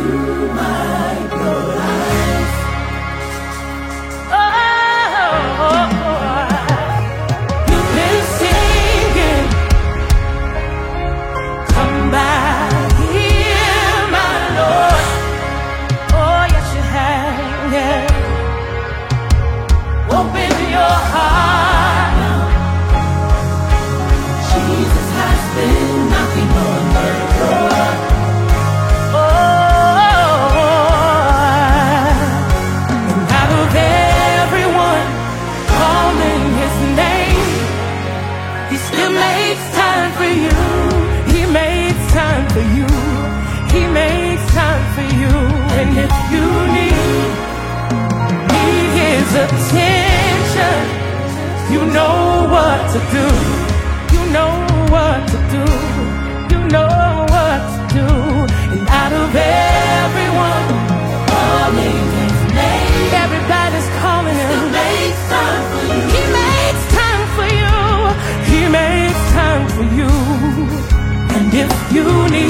Attention, you know what to do. You know what to do. You know what to do. And out of everyone calling his name, everybody's calling him. He makes time for you. He makes time for you. He makes time for you. And if you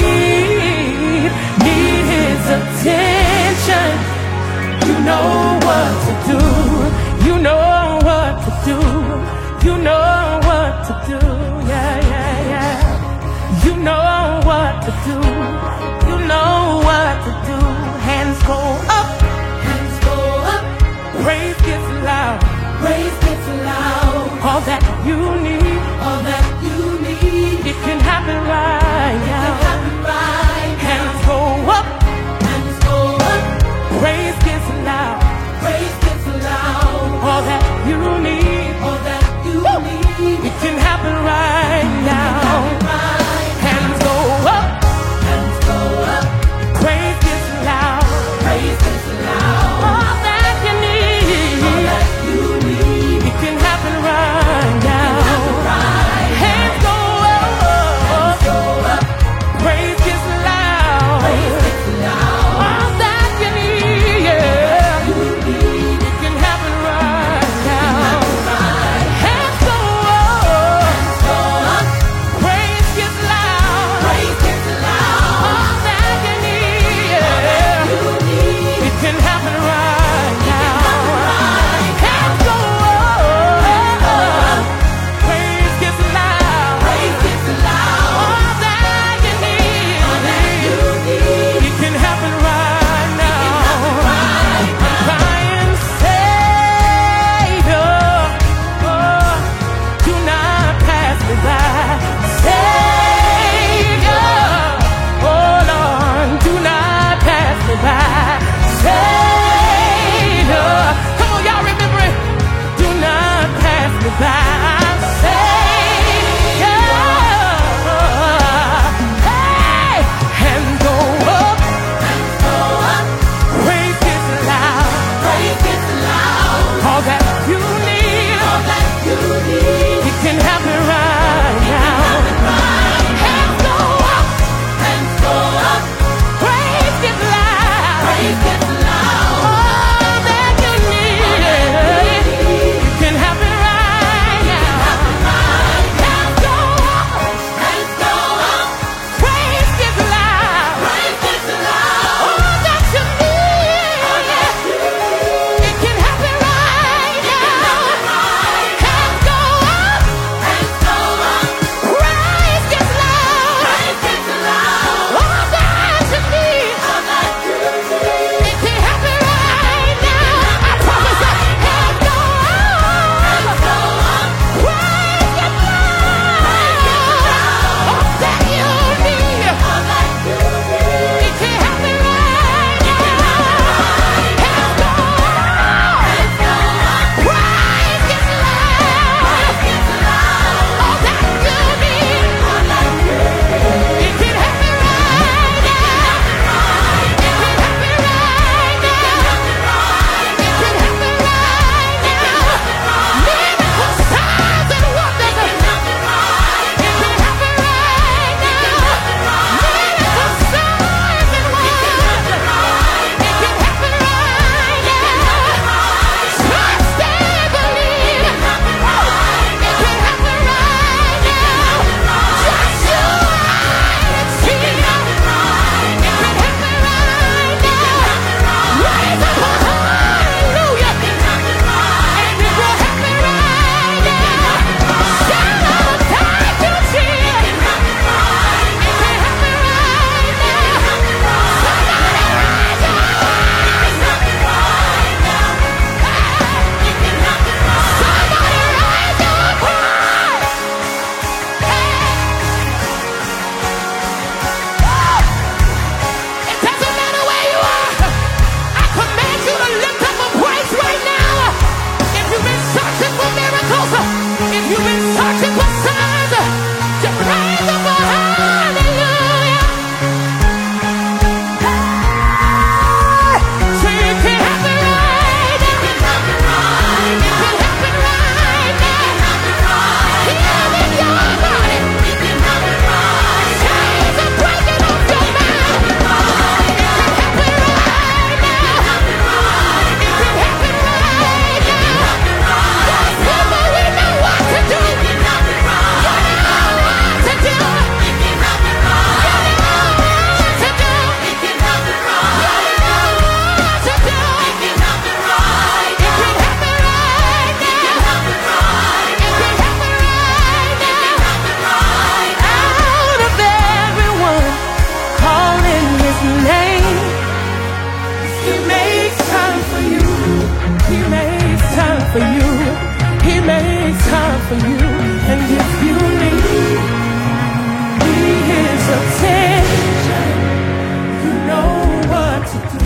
need his attention, you know what to do. You know what to do. You know what to do. Yeah, yeah, yeah. You know what to do. You know what to do. Hands go up. Hands go up. Praise gets loud. Praise gets loud. All that you need. All that you need. It can happen right now. It can happen right now. Hands go up. Hands go up. Praise gets loud. Praise gets loud. All that you need. All that you need. It can happen right now. Hands go up. Hands go up. Praise gets loud. Praise gets loud. All that you need. All that you need. It can happen right now. Hands go up. for you. He makes time for you. And if you need his attention, you know what to do.